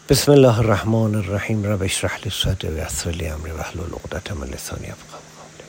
بسم الله الرحمن الرحیم. رب اشرح لی صدری و یسر لی امری واحلل عقدة من لسانی یفقهوا قولی.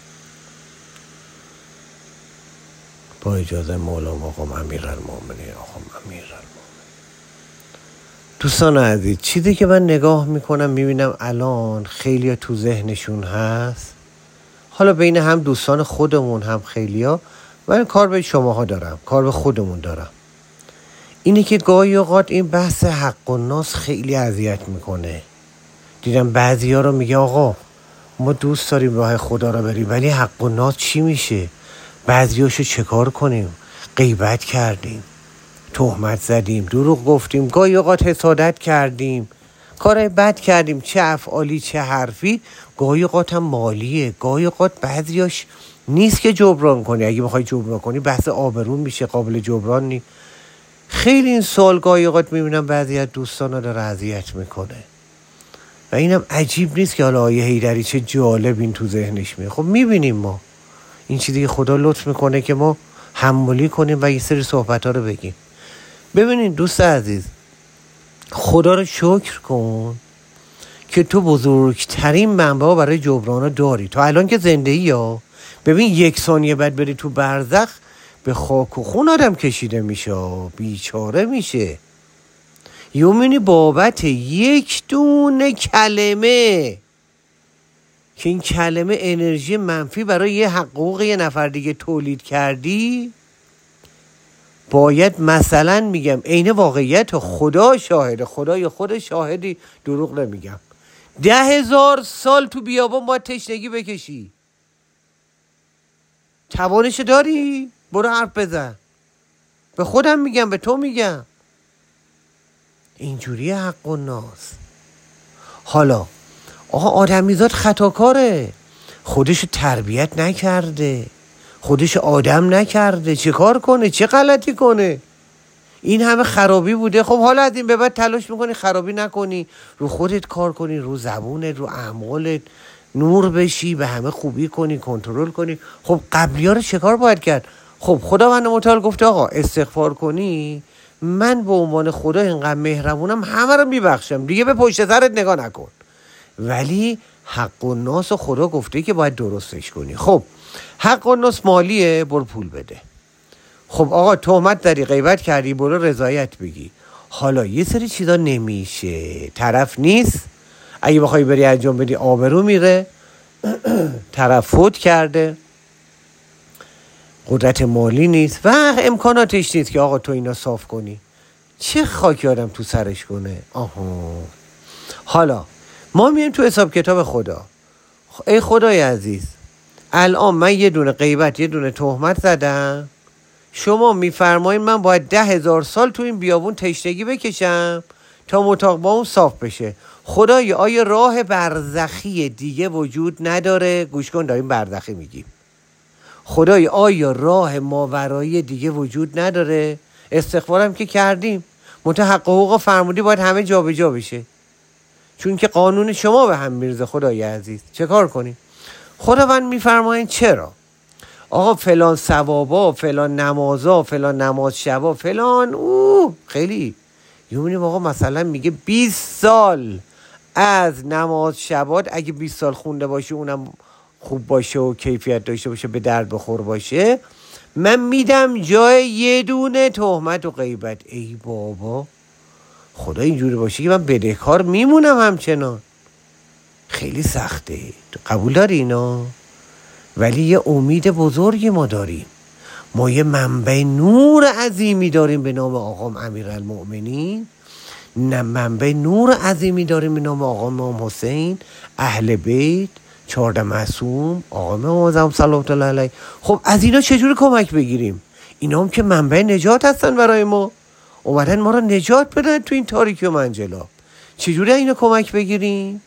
با اجازه مولا مقام امیرالمومنین آقا امیرالمومنین. دوستان عزیز، چیزی که من نگاه میکنم میبینم الان خیلیا تو ذهنشون هست، حالا بین هم دوستان خودمون هم خیلیا، من کار به شماها دارم، کار به خودمون دارم، اینه که گاهی اوقات این بحث حق و ناس خیلی اذیت میکنه. دیدم بعضی ها رو میگه آقا ما دوست داریم راه خدا رو بریم، ولی حق و ناس چی میشه؟ بعضی هاشو چه کار کنیم؟ غیبت کردیم، تهمت زدیم، دروغ گفتیم، گاهی اوقات حسادت کردیم، کارهای بد کردیم، چه افعالی چه حرفی، گاهی اوقات هم مالیه، گاهی اوقات بعضیاش نیست که جبران کنی. اگه بخوای جبران کنی بحث آبرون میشه، قابل جبران نیست. خیلی این سوال گاهی اوقات میبینم بعضی از دوستان رو داره اذیت میکنه و اینم عجیب نیست که حالا آیه حیدری چه جالب این تو ذهنش میاد. خب میبینیم ما این چیزی که خدا لطف میکنه که ما حملی کنیم و یه سری صحبت ها رو بگیم. ببینید دوست عزیز، خدا رو شکر کن که تو بزرگترین منبع برای جبران رو داری. تا الان که زندگی ها، ببین 1 ثانیه بعد بری تو برزخ به خاک و خون آدم کشیده میشه، بیچاره میشه. یومینی بابت 1 دونه کلمه که این کلمه انرژی منفی برای یه حقوق یه نفر دیگه تولید کردی، باید مثلا میگم عین واقعیت، خدا شاهده، خدای خود شاهدی، دروغ نمیگم، 10,000 سال تو بیابان باید تشنگی بکشی. توانش داری؟ برو حرف بزن. به خودم میگم، به تو میگم، اینجوری حق و ناس. حالا آقا آدمیزاد خطاکاره، خودش تربیت نکرده، خودش آدم نکرده، چه کار کنه؟ چه غلطی کنه؟ این همه خرابی بوده. خب حالا از این به بعد تلاش میکنی خرابی نکنی، رو خودت کار کنی، رو زبونت، رو اعمالت نور بشی، به همه خوبی کنی، کنترل کنی. خب قبلی ها رو چه کار باید کرد؟ خب خداوند متعال گفته آقا استغفار کنی، من به عنوان خدا اینقدر مهربونم همه رو میبخشم، دیگه به پشت سرت نگاه نکن. ولی حق و ناس خدا گفته که باید درستش کنی. خب حق و ناس مالیه، برو پول بده. خب آقا تهمت داری، غیبت کردی، برو رضایت بگی. حالا یه سری چیزا نمیشه، طرف نیست، اگه بخوای بری انجام بدی آبرو میره، طرف فوت کرده، قدرت مالی نیست و امکاناتش نیست که آقا تو اینا صاف کنی. چه خاکی آدم تو سرش کنه؟ حالا ما میایم تو حساب کتاب خدا. ای خدای عزیز، الان من یه دونه غیبت، یه دونه تهمت زدم، شما میفرمایید من باید 10,000 سال تو این بیابون تشنگی بکشم تا متاق با اون صاف بشه. خدایا آیا راه برزخی دیگه وجود نداره؟ گوش کن، داریم برزخی میگیم. خدایا آیا راه ماورایی دیگه وجود نداره؟ استغفارم که کردیم، حق و حقوق فرمودی باید همه جا به جا بشه، چون که قانون شما به هم میرزه. خدای عزیز چه کار کنیم؟ خداوند میفرمایید چرا؟ آقا فلان ثوابا، فلان نمازا، فلان نماز شبا، فلان خیلی یونیم. آقا مثلا میگه 20 سال از نماز شبات اگه 20 سال خونده باشه، اونم خوب باشه و کیفیت داشته باشه، به درد بخور باشه، من میدم جای یه دونه تهمت و غیبت. ای بابا، خدا اینجوری باشه که من بدهکار میمونم همچنان؟ خیلی سخته. تو قبول داری اینا؟ ولی یه امید بزرگی ما داریم، ما یه منبع نور عظیمی داریم به نام آقام امیرالمومنین، نه منبع نور عظیمی داریم به نام آقام امام حسین، اهل بیت، 14 معصوم، آقام اعظم صلوات الله علیه. خب از اینا چجوری کمک بگیریم؟ اینا هم که منبع نجات هستن برای ما، اومدن ما رو نجات بدن تو این تاریکی و منجلاب. چجوری اینا کمک بگیریم؟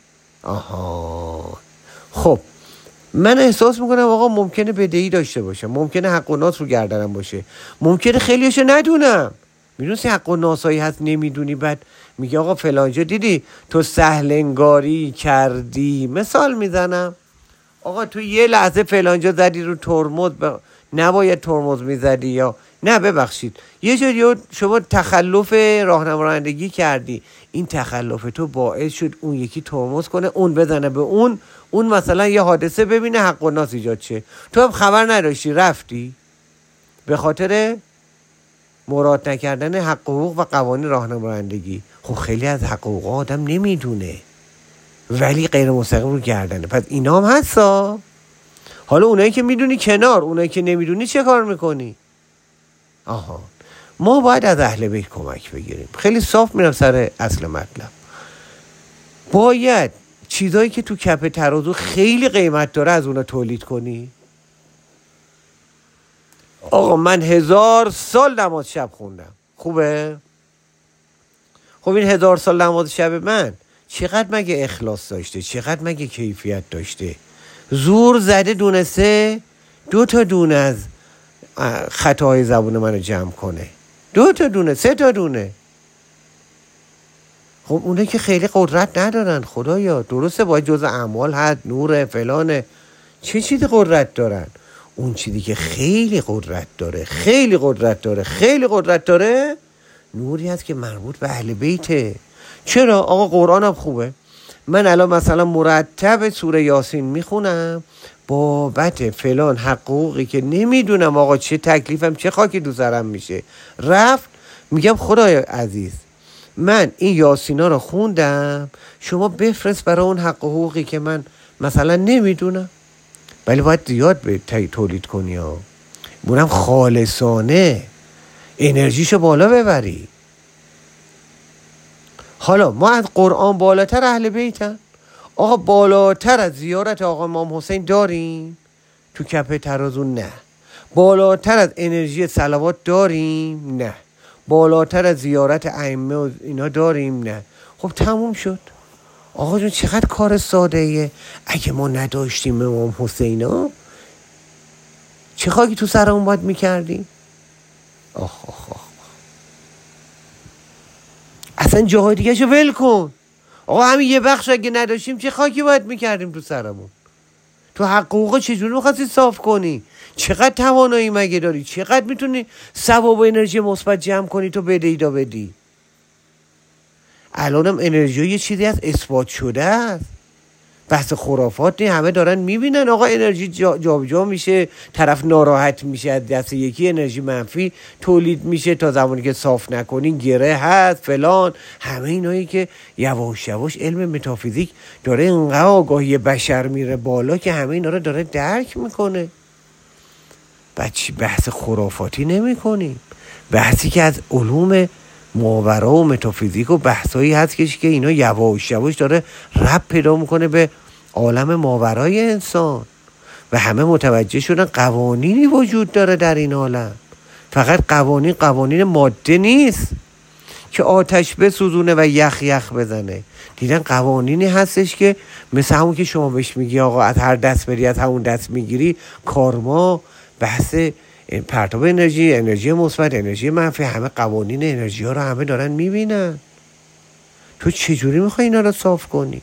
خب من احساس میکنم آقا ممکنه بدهی داشته باشم، ممکنه حق و ناس رو گردنم باشه، ممکنه خیلیشو ندونم. میدونستی حق و ناسایی هست نمیدونی، بعد میگه آقا فلانجا دیدی تو سهلنگاری کردی، مثال میزنم، آقا تو یه لحظه فلانجا زدی رو ترمز، نباید ترمز میزدی، یا نه ببخشید، یه جوری شما تخلف راهنمایی کردی، این تخلف تو باعث شد اون یکی ترمز کنه، اون بزنه به اون مثلا یه حادثه ببینه، حق و ناس ایجاد شه، تو هم خبر نداشتی رفتی به خاطر مراعات نکردن حق و حقوق و قوانین راهنمایی. خب خیلی از حق و حقوق آدم نمیدونه ولی غیر مستقیم رو گردنه. پس اینا هم هستا. حالا اونایی که میدونی کنار، اونایی که نمیدونی چه کار میکنی؟ آها، ما باید از اهل بیت کمک بگیریم. خیلی صاف میرم سر اصل مطلب. باید چیزایی که تو کف ترازو خیلی قیمت داره از اونا تولید کنی. آقا من 1000 سال نماز شب خوندم، خوبه؟ خب این 1000 سال نماز شب من چقدر مگه اخلاص داشته؟ چقدر مگه کیفیت داشته؟ زور زده دونسته 2 تا دونه از خطاهای زبون منو جمع کنه، 2 تا دونه، 3 تا دونه. خب اونه که خیلی قدرت ندارن خدایا. درسته باید جز اعمال هست، نور فلانه، چه چیزی قدرت دارن؟ اون چیزی که خیلی قدرت داره، خیلی قدرت داره، خیلی قدرت داره، نوری هست که مربوط به اهل بیته. چرا؟ آقا قرآن هم خوبه. من الان مثلا مرتب سوره یاسین میخونم بابت فلان حقوقی که نمیدونم آقا چه تکلیفم، چه خاکی دو سرم میشه، رفت میگم خدای عزیز من این یاسینا رو خوندم، شما بفرست برای اون حق و حقوقی که من مثلا نمیدونم. ولی باید زیاد به تولید کنی ها، بونم خالصانه انرژیشو بالا ببری. حالا ما از قرآن بالاتر اهل بیتن. آقا بالاتر از زیارت آقا امام حسین داریم تو کف ترازو؟ نه. بالاتر از انرژی صلوات داریم؟ نه. بالاتر از زیارت ائمه و اینا داریم؟ نه. خب تموم شد. آقا جون چقدر کار ساده ایه. اگه ما نداشتیم امام حسینا چه خاکی تو سرمون باید میکردیم؟ آخ. اصلا جاهای دیگه شو ول کن. آقا همین یه بخش اگه نداشتیم چه خاکی باید میکردیم تو سرمون؟ تو حقوقا چجوری میخواستی صاف کنی؟ چقدر توانایی مگه داری؟ چقدر میتونی ثواب و انرژی مثبت جمع کنی تو بدی؟ الانم انرژی یه چیزی از اثبات شده است، بحث خرافات نیست. همه دارن میبینن آقا انرژی جابجا میشه، طرف ناراحت میشه، از دست یکی انرژی منفی تولید میشه، تا زمانی که صاف نکنین گره هست فلان. همه اینایی که یواش یواش علم متافیزیک داره اینقدر آگاهی بشر میره بالا که همه اینا رو داره درک میکنه. بحث خرافاتی نمی کنیم، بحثی که از علوم ماورا و متافیزیک و بحثایی هست که اینا یواش یواش داره ربط پیدا میکنه به عالم ماورای انسان و همه متوجه شدن قوانینی وجود داره در این عالم. فقط قوانین ماده نیست که آتش بسوزونه و یخ بزنه. دیدن قوانینی هستش که مثل همون که شما بهش میگی آقا از هر دست بری از همون دست میگیری. کارما، بحث پرتاب انرژی مثبت، انرژی منفی، همه قوانین انرژی ها رو همه دارن میبینن. تو چجوری میخوای اینا رو صاف کنی؟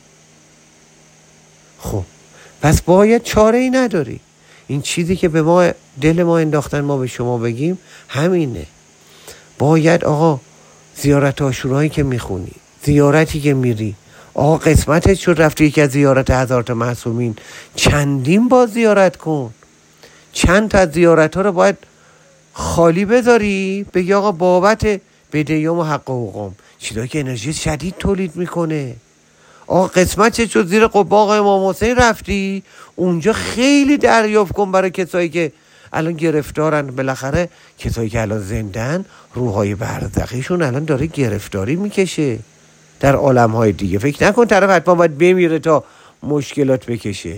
خب پس باید چاره ای نداری. این چیزی که به ما دل ما انداختن ما به شما بگیم همینه. باید آقا زیارت عاشورایی که میخونی، زیارتی که میری، آقا قسمتت شد رفتی یکی از زیارت حضرات معصومین، چندین با زیارت کن. چند تا زیارت ها رو باید خالی بذاری، بگی آقا بابت بدهیام و حق و حقوقم، چیزایی که انرژی شدید تولید میکنه. آقا قسمت شد زیر قبه آقا امام حسین رفتی، اونجا خیلی دریافت کن برای کسایی که الان گرفتارن. بالاخره کسایی که الان زندن، روحای برزخیشون الان داره گرفتاری میکشه در عالمهای دیگه. فکر نکن طرف حتما باید بمیره تا مشکلات بکشه.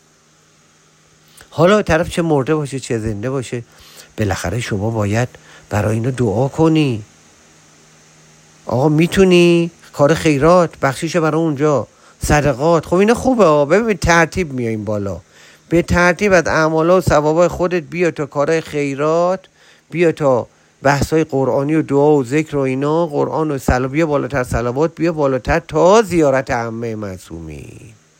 حالا طرف چه مرده باشه چه زنده باشه، بالاخره شما باید برای اینا دعا کنی. آقا میتونی کار خیرات بخشیش برای اونجا، صدقات، خب اینا خوبه. ببین ترتیب میاییم بالا، به ترتیب از اعمال و ثوابای خودت بیا تا کارهای خیرات، بیا تا بحثای قرآنی و دعا و ذکر و اینا، قرآن و صلوات بیا بالاتر، صلوات بیا بالاتر، تا زیارت عمه معصومین.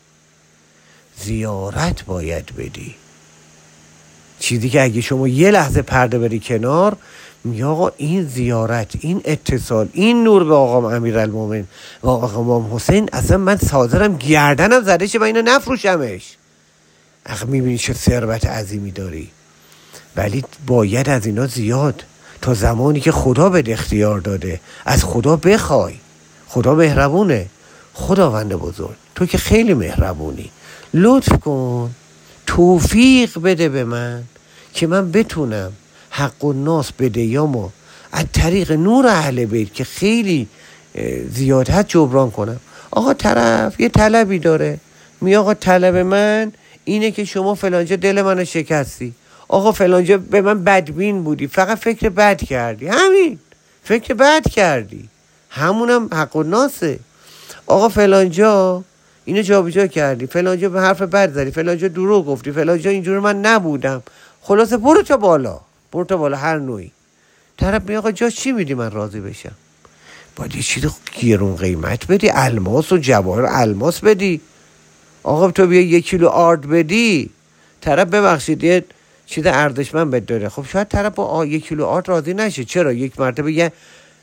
زیارت باید بدی. چیزی که اگه شما یه لحظه پرده بری کنار، میگه آقا این زیارت، این اتصال، این نور به آقا امیرالمومنین و آقا امام حسین، اصلا من حاضرم گردنم زده شه و اینو نفروشمش. آخه میبینی چه ثروت عظیمی داری، ولی باید از اینا زیاد تا زمانی که خدا بهت اختیار داده از خدا بخوای. خدا مهربونه. خداوند بزرگ تو که خیلی مهربونی، لطف کن توفیق بده به من که من بتونم حق الناس بدهیامو از طریق نور اهل بیت که خیلی زیادت جبران کنم. آقا طرف یه طلبی داره، می آقا طلب من اینه که شما فلانجا دل منو شکستی، آقا فلانجا به من بدبین بودی، فقط فکر بد کردی، همین فکر بد کردی، همونم حق الناسه. آقا فلانجا اینو جابجا کردی، فلانجا به حرف بد زدی، فلانجا دروغ گفتی، فلانجا اینجوری من نبودم، خلاصه برو تا بالا، برو تا بالا هر نوعی. طرف می آقا جا چی میدی من راضی بشم؟ باید یه چیز گرون قیمت بدی، الماس و جواهر الماس بدی. آقا تو بیا 1 کیلو آرد بدی، طرف ببخشید یه چیز ارزشمند بد داره. خب شاید طرف با 1 کیلو آرد راضی نشه. چرا؟ یک مرتبه یه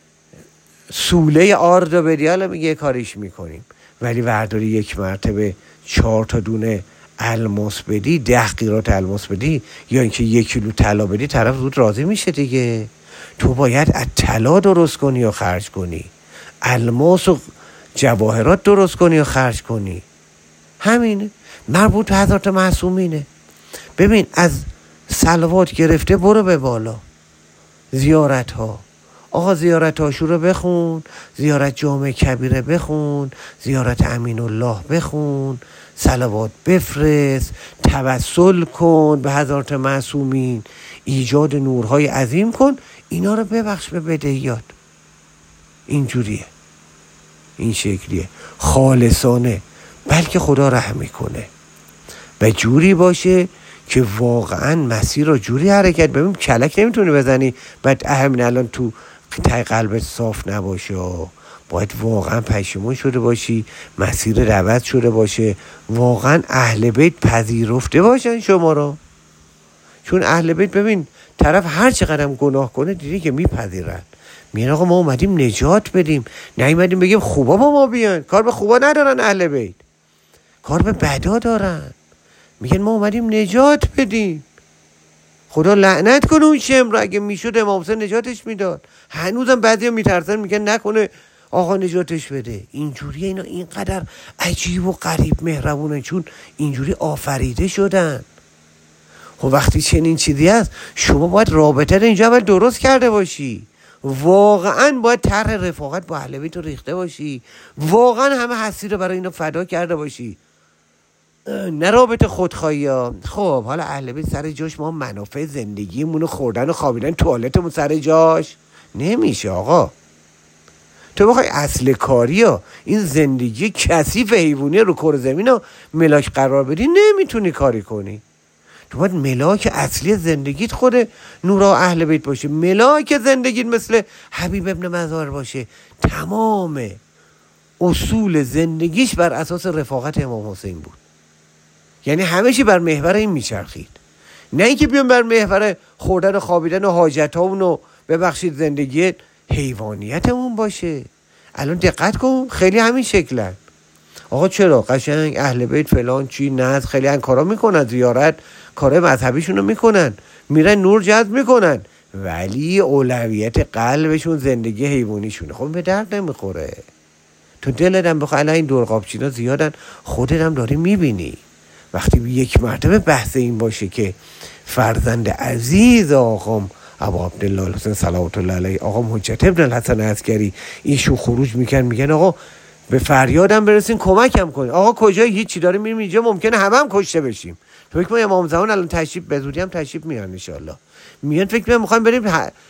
سوله آرد رو بدی، حالا میگه کاریش میکنیم. ولی ورداری یک مرتبه 4 تا دونه الماس بدی، 10 قیراط الماس بدی، یا اینکه 1 کیلو طلا بدی، طرف زود راضی میشه دیگه. تو باید از طلا درست کنی و خرج کنی، الماس و جواهرات درست کنی و خرج کنی. همینه. مربوط به حضرت معصومینه. ببین از صلوات گرفته برو به بالا، زیارت ها. آقا زیارت عاشورا بخون، زیارت جامع کبیره بخون، زیارت امین الله بخون، صلوات بفرست، توسل کن به حضرت معصومین، ایجاد نورهای عظیم کن، اینا رو ببخش به بدهیات. اینجوریه، این شکلیه، خالصانه، بلکه خدا رحم میکنه و جوری باشه که واقعا مسیر رو جوری حرکت. ببین کلک نمیتونی بزنی بعد همین الان تو تای قلبت صاف نباشه. باید واقعا پشیمون شده باشی، مسیر عوض شده باشه، واقعا اهل بیت پذیرفته باشن شما رو. چون اهل بیت ببین طرف هر چقدر گناه کنه دیدی که میپذیرن، میگن آقا ما اومدیم نجات بدیم، نیومدیم بگیم خوبا با ما بیان. کار به خوبا ندارن اهل بیت، کار به بدا دارن. میگن ما اومدیم نجات بدیم. خدا لعنت کنه اون شمر، اگه میشد امام حسین نجاتش میداد. هنوزم بعضیا میترسن، میگن نکنه آقا نجاتش بده. اینجوری اینا اینقدر عجیب و غریب مهربونن چون اینجوری آفریده شدن. خب وقتی چنین چیزی هست شما باید رابطه رو اینجا اول درست کرده باشی، واقعا باید طرح رفاقت با اهل بیت رو ریخته باشی، واقعا همه هستی رو برای اینا فدا کرده باشی، نه رابطه خودخواهی ها. خب حالا اهل بیت سر جاش، ما منافع زندگیمون خوردن و خوابیدن توالتمون سر جاش نمیشه. آقا تو بخوای اصل کاری ها این زندگی کثیف حیوانی رو کره زمین ها ملاک قرار بدی نمیتونی کاری کنی. تو باید ملاک اصلی زندگیت خود نورا اهل بیت باشه، ملاک زندگیت مثل حبیب ابن مزار باشه، تمام اصول زندگیش بر اساس رفاقت امام حسین بود. یعنی همه چی بر محور این میچرخید، نه اینکه بیان بر محور خوردن و خوابیدن و حاجتامون و ببخشید زندگی حیوانیتمون باشه. الان دقت کن خیلی همین شکلن. آقا چرا قشنگ اهل بیت فلان چی نه، خیلی این کارا میکنن، زیارت کار مذهبیشونو میکنن، میرن نور جذب میکنن، ولی اولویت قلبشون زندگی حیوانیشونه. خب به درد نمیخوره. تو دلت هم بخواه، الان این دورقابچینا زیادن، خودت هم داری میبینی. وقتی یک مرتبه بحث این باشه که فرزند عزیز آقام ابو عبدالله الحسین صلوات الله علیه، آقام حجت ابن الحسن عسکری، ایشون خروج میگن آقا به فریادم برسین کمکم کنین. آقا کجای هیچی داره میریم اینجا ممکنه هم کشته بشیم. تو فکر امام زمان الان تشریف به زودی هم تشریف میان ان شاء الله. میان فکر میخوایم بریم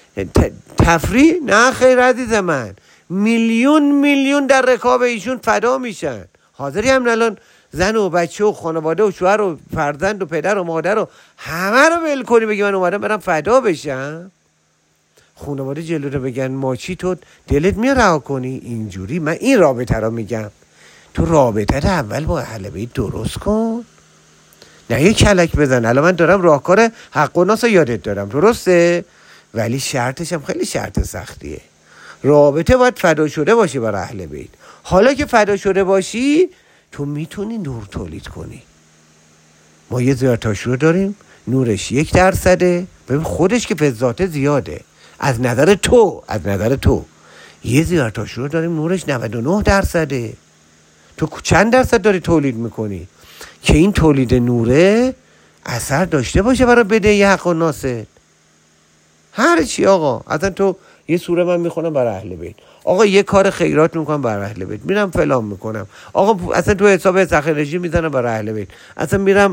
تفریح؟ نه خیر عزیز من، میلیون در رکاب ایشون فدا میشن. حاضری هم الان زن و بچه و خانواده و شوهر و فرزند و پدر و مادر و همه رو ول کنی بگی من اومدم برم فدا بشم؟ خانواده جلو رو بگن ما چی، تو دلت میاد رها کنی؟ اینجوری من این رابطه رو میگم. تو رابطه رو اول با اهل بیت درست کن، نه یه کلک بزن. الان من دارم راهکار حق و ناس رو یادت دارم، درسته؟ ولی شرطش هم خیلی شرط سختیه. رابطه باید فدا شده باشه برای اهل بیت. حالا که فدا شده باشی تو میتونی نور تولید کنی. ما یه زیارتاشور داریم نورش 1%. ببین خودش که فضاته زیاده از نظر تو یه زیارتاشور داریم نورش 99%. تو چند درصد داری تولید میکنی که این تولید نوره اثر داشته باشه برای بدهی حق و ناست؟ هر چی آقا. اصلا تو یه سوره من میخونم برای اهل بیت، آقا یه کار خیرات میکنم برای اهل بیت، میرم فلان میکنم، آقا اصلا تو حساب سخنرجی میزنم برای اهل بیت، اصلا میرم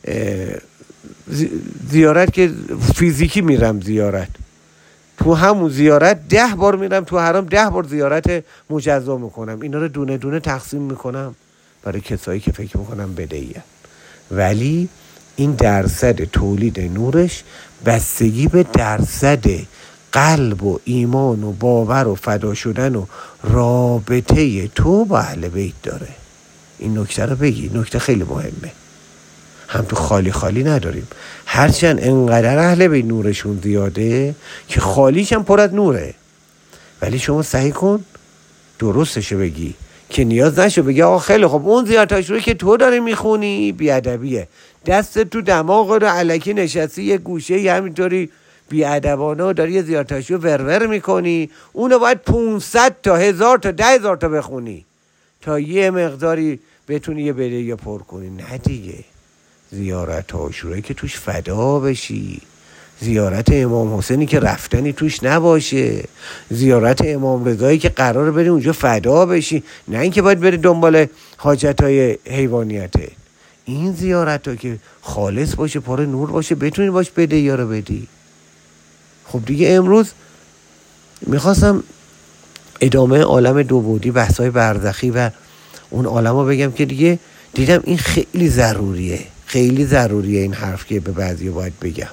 زیارت که فیزیکی میرم زیارت، تو همون زیارت 10 بار میرم تو حرم، 10 بار زیارت مجزا میکنم. اینا رو دونه دونه تقسیم میکنم برای کسایی که فکر میکنم بدهیه. ولی این درصد تولید نورش بستگی به درصد قلب و ایمان و باور و فدا شدن و رابطه تو با اهل بیت داره. این نکته رو بگی، نکته خیلی مهمه. هم تو خالی نداریم، هرچند انقدر اهل بیت نورشون زیاده که خالیش هم پر از نوره، ولی شما سعی کن درستشو بگی که نیاز نشه بگی آقا خیلی خب اون زیارتاشوری که تو داری میخونی بیادبیه، دست تو دماغ رو علکی نشستی یه گوشه همینطوری بیادبانه داری یه زیارتاشور ورور میکنی، اونو باید 500 تا 1000 تا 10,000 تا بخونی تا یه مقداری بتونی یه بدهی پر کنی. نه دیگه، زیارت عاشورایی که توش فدا بشی، زیارت امام حسینی که رفتنی توش نباشه، زیارت امام رضایی که قراره بری اونجا فدا بشی، نه اینکه باید بری دنبال حاجتهای حیوانیته. این زیارت ها که خالص باشه، پر نور باشه، بتونی باش بدهی ها رو بدی. خب دیگه امروز میخواستم ادامه عالم دو بعدی، بحثای برزخی و اون عالم رو بگم که دیگه دیدم این خیلی ضروریه، خیلی ضروریه این حرف که به بعضی باید بگم.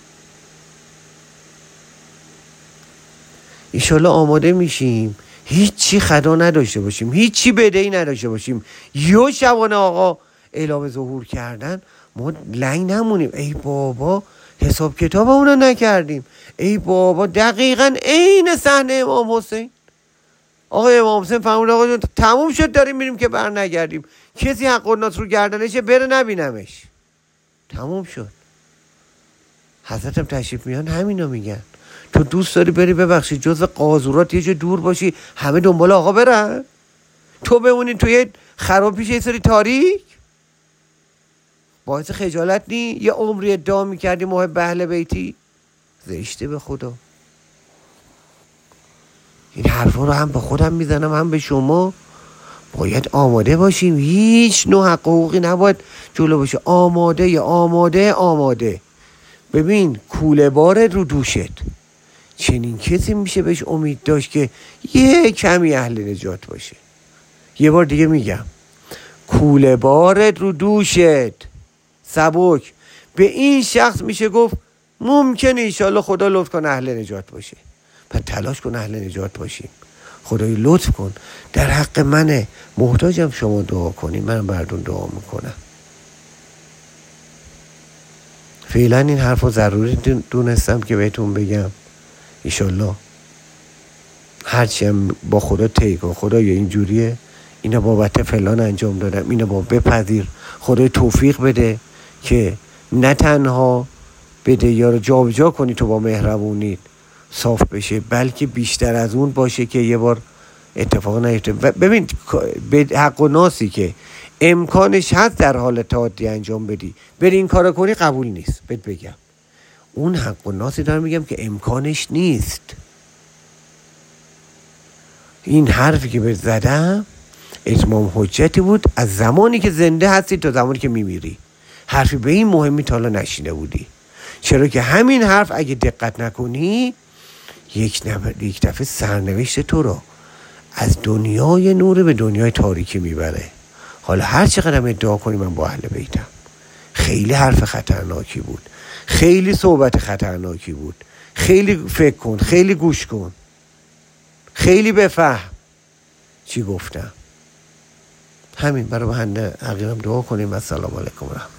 انشالله آماده میشیم هیچی خدا نداشته باشیم، هیچی بدهی نداشته باشیم، یه شبانه آقا اعلام ظهور کردن ما لنگ نمونیم. ای بابا حساب کتاب اونو نکردیم، ای بابا دقیقاً عین صحنه امام حسین. آقا امام حسین فرمود آقا جون تموم شد داریم میریم که بر نگردیم، کسی حق الناس رو گردنشه بره نبینمش، تموم شد. حضرتم تشریف میان همینو میگن، تو دوست داری بری ببخشی جز قاذورات یه جا دور باشی همه دنبال آقا برن، تو بمونی توی خراب پیش یه سری تاریک؟ باعث خجالت نی؟ یه عمری ادعا میکردی محب اهل بیتی، زشته به خدا. این حرفا رو هم به خودم میزنم هم به شما. باید آماده باشیم، هیچ نوع حق حقوقی نباید جلو باشه. آماده. ببین کوله بار رو دوشت، چنین کسی میشه بهش امید داشت که یه کمی اهل نجات باشه. یه بار دیگه میگم، کوله بار رو دوشت سبک، به این شخص میشه گفت ممکنه انشالله خدا لطف کن اهل نجات باشه. پس تلاش کن اهل نجات باشیم. خدای لطف کن در حق منه، محتاجم شما دعا کنین، من بردون دعا میکنم. فعلا این حرف رو ضروری دونستم که بهتون بگم. انشالله هرچی هم با خدا طی کن، خدایا اینجوریه، اینا بابت فلان انجام دادم، اینا با بپذیر، خدای توفیق بده که نه تنها بده یا رو جابجا کنی تو با مهربونیت صاف بشه، بلکه بیشتر از اون باشه که یه بار اتفاق نیفته. ببین به حق و ناسی که امکانش هست در حال تعادی انجام بدی بری این کارو کنی قبول نیست. بهت بگم اون حق و ناسی دارم میگم که امکانش نیست. این حرفی که بهت زدم اتمام حجتی بود از زمانی که زنده هستی تا زمانی که میمیری. حرفی به این مهمی تا حالا نشیده بودی، چرا که همین حرف اگه دقت نکنی یک دفعه سرنوشت تو رو از دنیای نور به دنیای تاریکی میبره. حالا هر چقدر ادعا کنی من با اهل بیتم، خیلی حرف خطرناکی بود، خیلی صحبت خطرناکی بود. خیلی فکر کن، خیلی گوش کن، خیلی بفهم چی گفتم. همین برای بنده حقیقم دعا کنیم. السلام علیکم و رحمت.